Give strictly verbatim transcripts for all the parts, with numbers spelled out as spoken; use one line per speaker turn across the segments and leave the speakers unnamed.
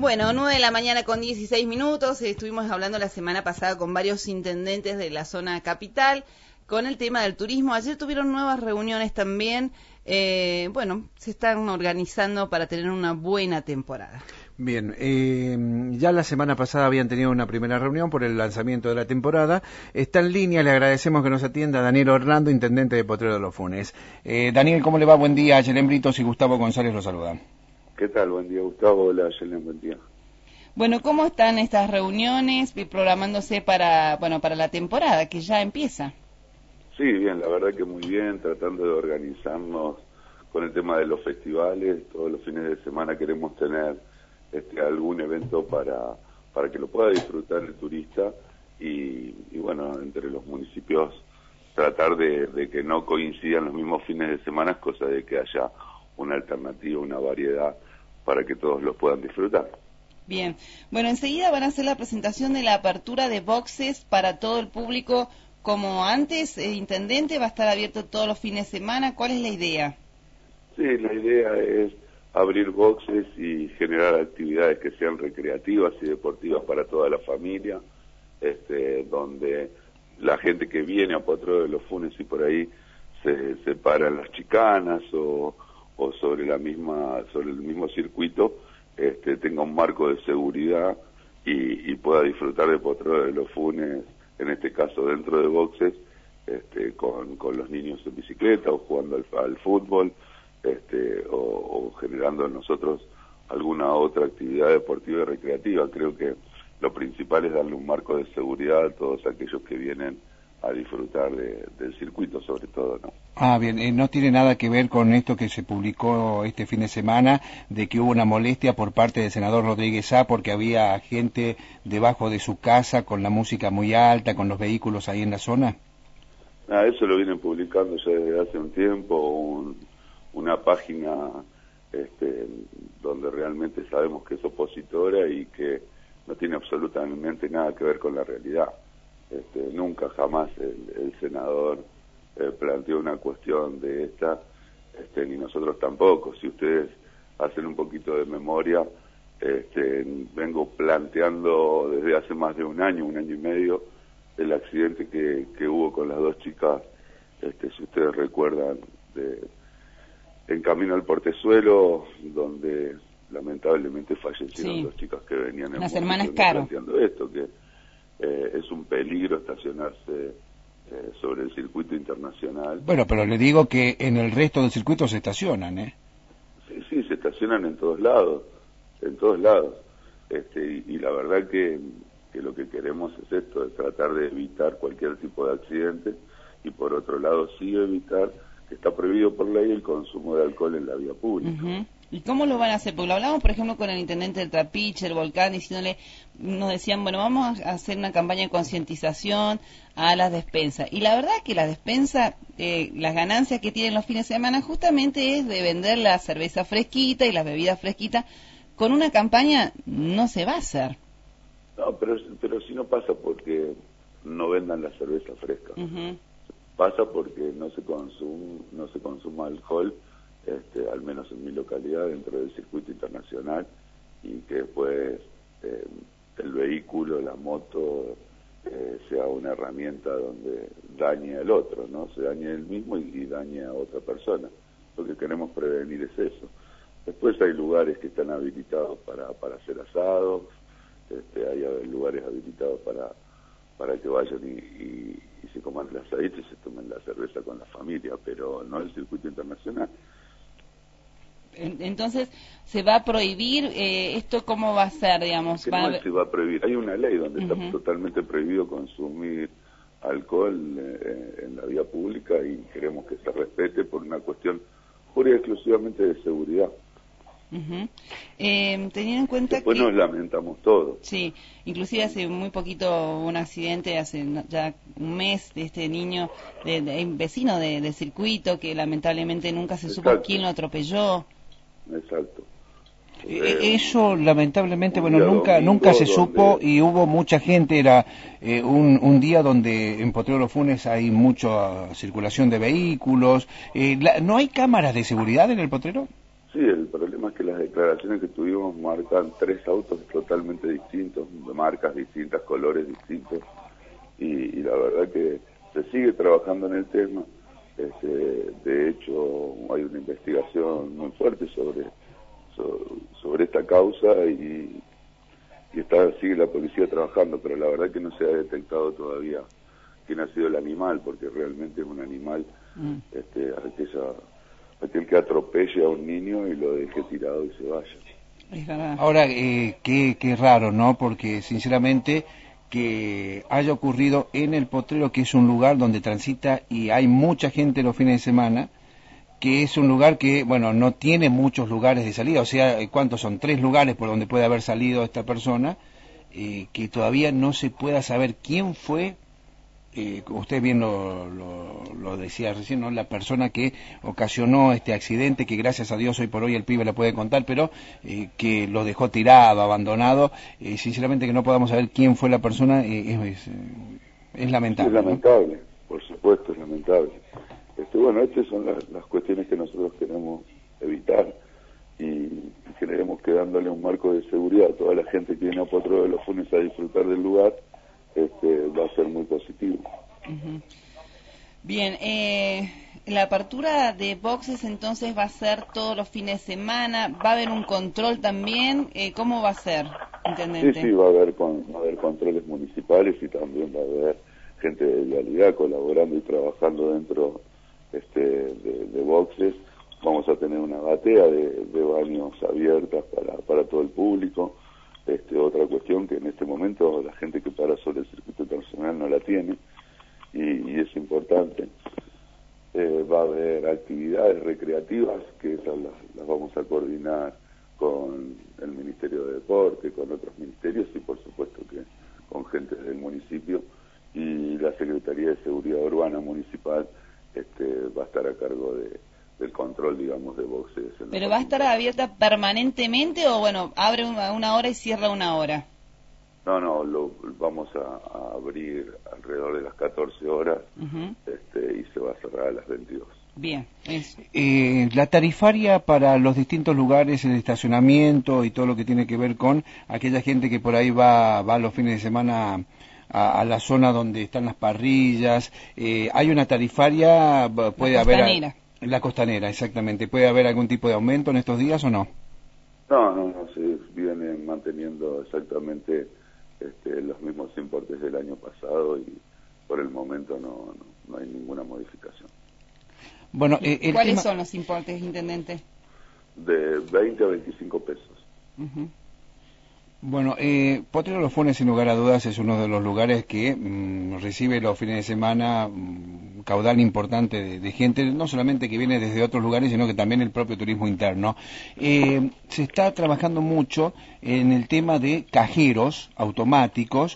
Bueno, nueve de la mañana con dieciséis minutos, estuvimos hablando la semana pasada con varios intendentes de la zona capital con el tema del turismo. Ayer tuvieron nuevas reuniones también, eh, bueno, se están organizando para tener una buena temporada.
Bien, eh, ya la semana pasada habían tenido una primera reunión por el lanzamiento de la temporada. Está en línea, le agradecemos que nos atienda Daniel Orlando, intendente de Potrero de los Funes. Eh, Daniel, ¿cómo le va? Buen día, Yelén Britos y Gustavo González lo saludan.
¿Qué tal? Buen día, Gustavo. Hola, Yelén, buen día.
Bueno, ¿cómo están estas reuniones programándose para, bueno, para la temporada que ya empieza?
Sí, bien, la verdad que muy bien, tratando de organizarnos con el tema de los festivales. Todos los fines de semana queremos tener este, algún evento para, para que lo pueda disfrutar el turista y, y bueno, entre los municipios tratar de, de que no coincidan los mismos fines de semana, cosa de que haya una alternativa, una variedad para que todos los puedan disfrutar.
Bien, bueno, enseguida van a hacer la presentación de la apertura de boxes para todo el público como antes. El intendente va a estar abierto todos los fines de semana. ¿Cuál es la idea?
Sí, la idea es abrir boxes y generar actividades que sean recreativas y deportivas para toda la familia, este, donde la gente que viene a Potrero de los Funes y por ahí se, se para en las chicanas o, o sobre la misma sobre el mismo circuito, este, tenga un marco de seguridad y, y pueda disfrutar de Potrero de los Funes, en este caso dentro de boxes, este, con, con los niños en bicicleta o jugando al, al fútbol, este, o, o generando en nosotros alguna otra actividad deportiva y recreativa. Creo que lo principal es darle un marco de seguridad a todos aquellos que vienen a disfrutar de, del circuito, sobre todo, ¿no?
Ah, bien, eh, no tiene nada que ver con esto que se publicó este fin de semana, de que hubo una molestia por parte del senador Rodríguez Sá porque había gente debajo de su casa con la música muy alta, con los vehículos ahí en la zona.
Ah, eso lo vienen publicando ya desde hace un tiempo, un, una página este, donde realmente sabemos que es opositora y que no tiene absolutamente nada que ver con la realidad. Este, nunca jamás el, el senador eh, planteó una cuestión de esta, este, ni nosotros tampoco. Si ustedes hacen un poquito de memoria, este, vengo planteando desde hace más de un año, un año y medio, el accidente que, que hubo con las dos chicas, este, si ustedes recuerdan, de, en camino al Portezuelo, donde lamentablemente fallecieron sí. dos chicas que venían en
las hermanas Caro,
planteando esto, que eh, es un peligro estacionarse eh, sobre el circuito internacional.
Bueno, pero le digo que en el resto del circuito se estacionan, ¿eh?
Sí, sí, se estacionan en todos lados, en todos lados. Este, y, y la verdad que, que lo que queremos es esto, es tratar de evitar cualquier tipo de accidente y por otro lado sí evitar que está prohibido por ley el consumo de alcohol en la vía pública.
Uh-huh. ¿Y cómo lo van a hacer? Porque lo hablamos, por ejemplo, con el intendente del Trapiche, el Volcán, diciéndole, nos decían, bueno, vamos a hacer una campaña de concientización a las despensas. Y la verdad que la despensa, eh, las ganancias que tienen los fines de semana justamente es de vender la cerveza fresquita y las bebidas fresquitas. Con una campaña no se va a hacer.
No, pero, pero si no pasa porque no vendan la cerveza fresca. Uh-huh. Pasa porque no se consum, no se consuma alcohol, este, al menos en mi localidad, dentro del circuito internacional, y que después eh, el vehículo, la moto, eh, sea una herramienta donde dañe al otro, ¿no? Se dañe él mismo y, y dañe a otra persona. Lo que queremos prevenir es eso. Después hay lugares que están habilitados para, para hacer asados, este, hay lugares habilitados para, para que vayan y, y, y se coman el asadito y se tomen la cerveza con la familia, pero no el circuito internacional.
Entonces, ¿se va a prohibir eh, esto? ¿Cómo va a ser, digamos?
Que
¿Va
no
a...
se va a prohibir. Hay una ley donde uh-huh. está totalmente prohibido consumir alcohol eh, en la vía pública y queremos que se respete por una cuestión pura y exclusivamente de seguridad.
Uh-huh. Eh, teniendo en cuenta
Después
que...
nos lamentamos todo.
Sí, inclusive hace muy poquito un accidente, hace ya un mes, de este niño, de, de vecino de, de circuito, que lamentablemente nunca se
Exacto.
supo quién lo atropelló.
Exacto.
Eh, Eso lamentablemente, bueno, nunca domingo, nunca se donde... supo y hubo mucha gente, era eh, un, un día donde en Potrero de los Funes hay mucha circulación de vehículos. Eh, la, ¿No hay cámaras de seguridad en el Potrero?
Sí, el problema es que las declaraciones que tuvimos marcan tres autos totalmente distintos, de marcas distintas, colores distintos, y, y la verdad que se sigue trabajando en el tema. Este, de hecho, hay una investigación muy fuerte sobre, sobre, sobre esta causa y, y está, sigue la policía trabajando, pero la verdad que no se ha detectado todavía quién ha sido el animal, porque realmente es un animal, mm. este, aquella... aquel que atropelle a un niño y lo deje tirado y se vaya.
Ahora, eh, qué, qué raro, ¿no? Porque sinceramente que haya ocurrido en el Potrero, que es un lugar donde transita y hay mucha gente los fines de semana, que es un lugar que, bueno, no tiene muchos lugares de salida, o sea, ¿cuántos son? Tres lugares por donde puede haber salido esta persona, eh, que todavía no se pueda saber quién fue. Eh, usted bien lo, lo, lo decía recién, ¿no? La persona que ocasionó este accidente, que gracias a Dios hoy por hoy el pibe le puede contar, pero eh, que lo dejó tirado, abandonado, eh, sinceramente que no podamos saber quién fue la persona, eh, es, es lamentable.
Es lamentable, ¿no? Por supuesto, es lamentable. Este, bueno, estas son las, las cuestiones que nosotros queremos evitar y, y creemos que dándole un marco de seguridad a toda la gente que viene a Potrero de los Funes a disfrutar del lugar, Este, va a ser muy positivo.
Uh-huh. Bien, eh, la apertura de boxes entonces va a ser todos los fines de semana, va a haber un control también, eh, ¿cómo va a ser, intendente?
Sí, sí, va a haber, con, va a haber controles municipales y también va a haber gente de vialidad colaborando y trabajando dentro este, de, de boxes. Vamos a tener una batea de, de baños abiertas para, para todo el público. Este, otra cuestión que en este momento la gente que para sobre el circuito internacional no la tiene y, y es importante. Eh, va a haber actividades recreativas que esas las, las vamos a coordinar con el Ministerio de Deporte, con otros ministerios y por supuesto que con gente del municipio, y la Secretaría de Seguridad Urbana Municipal este, va a estar a cargo de del control, digamos, de boxes.
¿Pero va a estar abierta permanentemente o, bueno, abre una, una hora y cierra una hora?
No, no, lo vamos a, a abrir alrededor de las catorce horas uh-huh. este, y se va a cerrar a las veintidós.
Bien, eso.
Eh, la tarifaria para los distintos lugares, el estacionamiento y todo lo que tiene que ver con aquella gente que por ahí va, va los fines de semana a, a la zona donde están las parrillas, eh, ¿hay una tarifaria? ¿Puede
la
haber...
costanera.
La costanera, exactamente. ¿Puede haber algún tipo de aumento en estos días o no?
No, no, no, se vienen manteniendo exactamente este, los mismos importes del año pasado y por el momento no, no, no hay ninguna modificación.
Bueno, eh, el
¿Cuáles
tema...
son los importes, intendente?
De veinte a veinticinco pesos.
Uh-huh.
Bueno, eh, Potrero de los Funes, sin lugar a dudas, es uno de los lugares que mmm, recibe los fines de semana un mmm, caudal importante de, de gente, no solamente que viene desde otros lugares, sino que también el propio turismo interno. Eh, se está trabajando mucho en el tema de cajeros automáticos,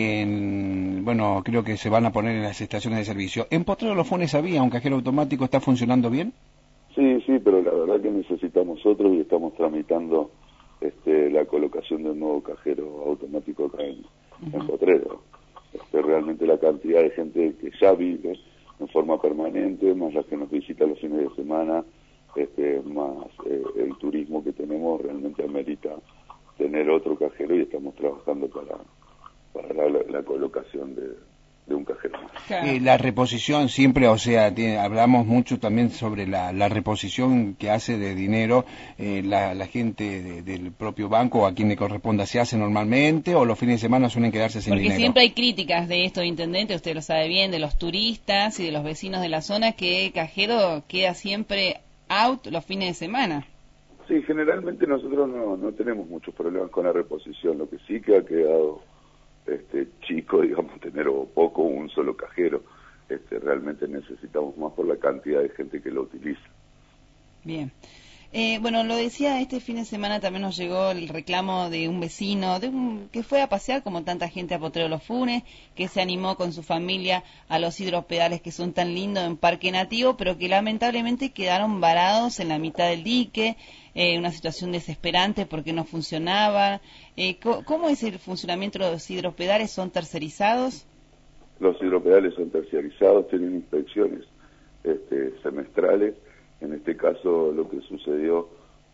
en, bueno, creo que se van a poner en las estaciones de servicio. ¿En Potrero de los Funes había un cajero automático? ¿Está funcionando bien?
Sí, sí, pero la verdad que necesitamos otro y estamos tramitando Este, la colocación de un nuevo cajero automático acá en, uh-huh. en Potrero. Este, realmente la cantidad de gente que ya vive en forma permanente, más la que nos visita los fines de semana, este, más eh, el turismo que tenemos, realmente amerita tener otro cajero y estamos trabajando para, para la, la, la colocación de, de un cajero más.
Claro. Eh, la reposición siempre, o sea, tiene, hablamos mucho también sobre la, la reposición que hace de dinero eh, la, la gente de, del propio banco, a quien le corresponda, ¿se hace normalmente o los fines de semana suelen quedarse sin
Porque
dinero?
Porque siempre hay críticas de esto, intendente, usted lo sabe bien, de los turistas y de los vecinos de la zona, que el cajero queda siempre out los fines de semana.
Sí, generalmente nosotros no, no tenemos muchos problemas con la reposición, lo que sí que ha quedado Este, chico, digamos, tener o poco un solo cajero. Este, realmente necesitamos más por la cantidad de gente que lo utiliza.
Bien. Eh, bueno, lo decía, este fin de semana también nos llegó el reclamo de un vecino de un, que fue a pasear, como tanta gente, a Potrero de los Funes, que se animó con su familia a los hidropedales que son tan lindos en Parque Nativo, pero que lamentablemente quedaron varados en la mitad del dique, eh, una situación desesperante porque no funcionaba. Eh, ¿Cómo es el funcionamiento de los hidropedales? ¿Son tercerizados?
Los hidropedales son terciarizados, tienen inspecciones este, semestrales. En este caso lo que sucedió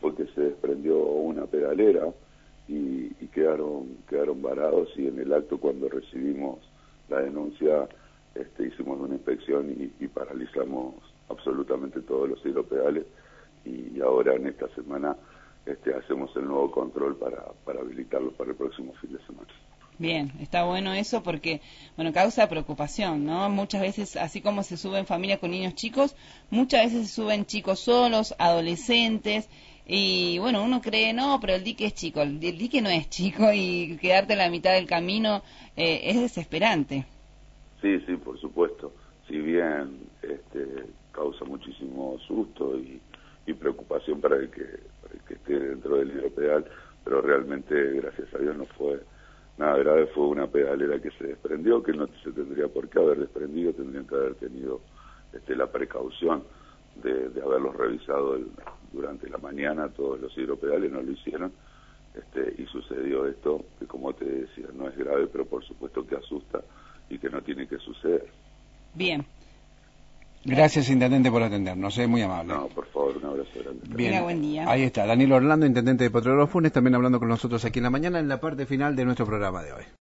fue que se desprendió una pedalera y, y quedaron quedaron varados, y en el acto, cuando recibimos la denuncia, este, hicimos una inspección y, y paralizamos absolutamente todos los hidropedales, y ahora en esta semana este, hacemos el nuevo control para, para habilitarlo para el próximo fin de semana.
Bien, está bueno eso porque, bueno, causa preocupación, ¿no? Muchas veces, así como se suben familias con niños chicos, muchas veces se suben chicos solos, adolescentes, y bueno, uno cree, no, pero el dique es chico, el dique no es chico, y quedarte en la mitad del camino eh, es desesperante.
Sí, sí, por supuesto. Si bien este, causa muchísimo susto y, y preocupación para el, que, para el que esté dentro del hidropedal, pero realmente, gracias a Dios, no fue nada grave. Fue una pedalera que se desprendió, que no se tendría por qué haber desprendido, tendrían que haber tenido este, la precaución de, de haberlos revisado el, durante la mañana. Todos los hidropedales no lo hicieron, este, y sucedió esto, que como te decía, no es grave, pero por supuesto que asusta y que no tiene que suceder.
Bien.
Gracias, intendente, por atendernos, es muy amable.
No, por favor, un abrazo grande.
Bien,
Tenga buen día.
Ahí está, Daniel Orlando, intendente de Potrero Los Funes, también hablando con nosotros aquí en la mañana, en la parte final de nuestro programa de hoy.